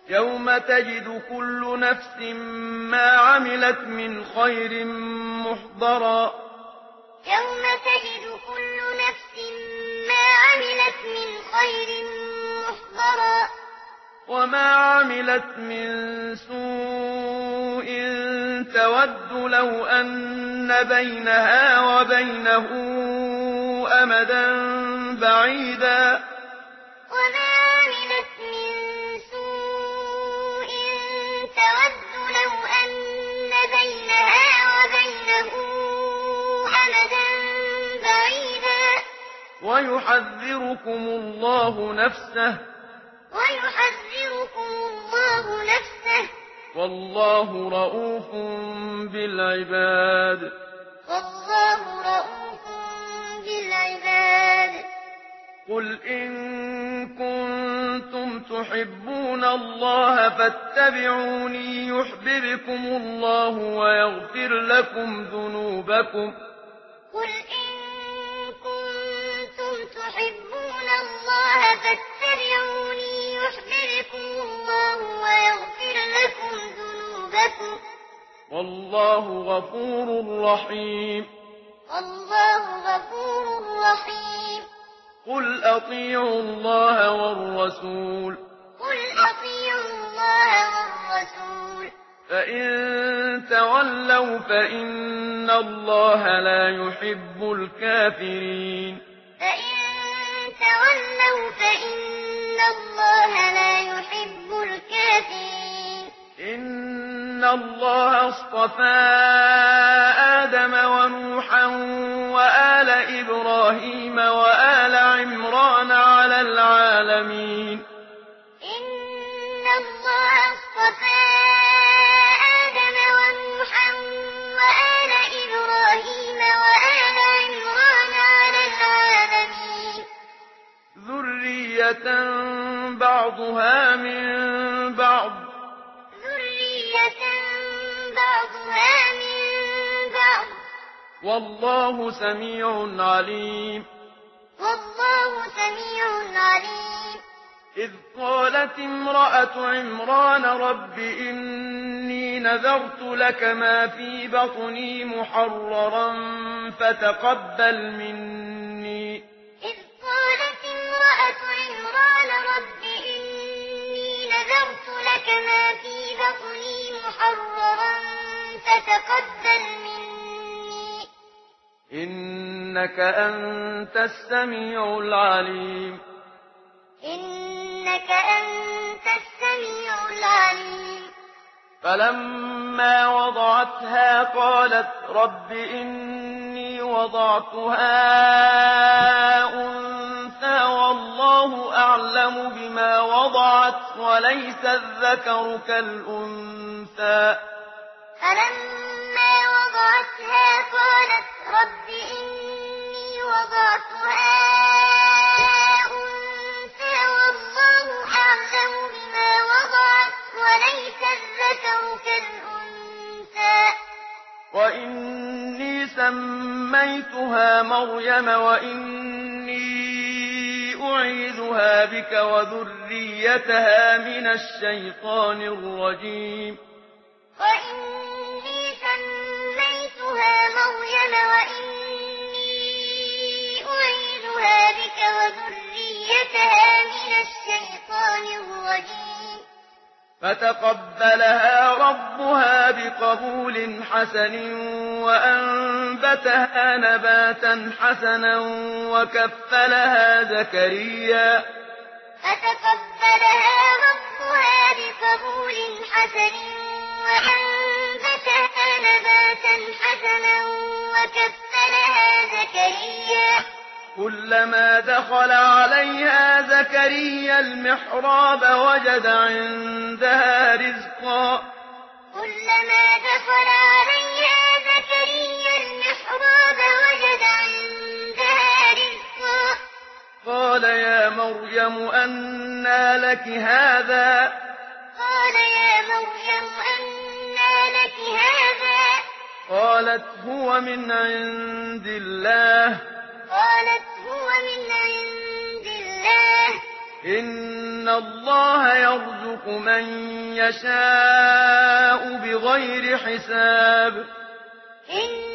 يوم تجد كل نفس ما عملت من خير محضرا يوم تجد كل نفس ما عملت من خير محضرا وما عملت من سوء تود لو أن بينها وبينه أمدا بعيدا وما عملت من سوء تود لو أن بينها وبينه أمدا بعيدا ويحذركم الله نفسه والله رءوف بالعباد قل إن كنتم تحبون الله فاتبعوني يحببكم الله ويغفر لكم ذنوبكم قل إن كنتم تحبون الله فاتبعوني يحببكم الله ويغفر لكم ذنوبكم والله غفور رحيم قل أطيعوا الله والرسول فإن تولوا فإن الله لا يحب الكافرين إن الله اصطفى آدم ونوحا وآل إبراهيم وآل عمران على العالمين إن الله اصطفى آدم ونوحا وآل إبراهيم وآل عمران على العالمين ذرية بعضها من بعض والله سميع عليم إذ قالت امرأة عمران رب إني نذرت لك ما في بطني محررا فتقبل مني إذ قالت امرأة عمران رب إني نذرت لك ما في بطني محررا فتقبل مني إنك أنت السميع العليم فلما وضعتها قالت رب إني وضعتها أنثى والله أعلم بما وضعت وليس الذكر كالأنثى فلما وضعتها قالت رب إني وضعتها أنثى والله أعلم بما وضعت وليس الذكر كالأنثى وإني سميتها مريم وإني أعيذها بك وذريتها من الشيطان الرجيم وإني سميتها مريم وإني أعيذها بك وذريتها من الشيطان الرجيم فتقبلها ربها بقبول حسن وأنبتها نباتا حسنا وكفلها زكريا كلما دخل عليها زكريا المحراب وجد عندها رزقا قال يا مريم أنى لك هذا قالت هو من عند الله إن الله يرزق من يشاء بغير حساب.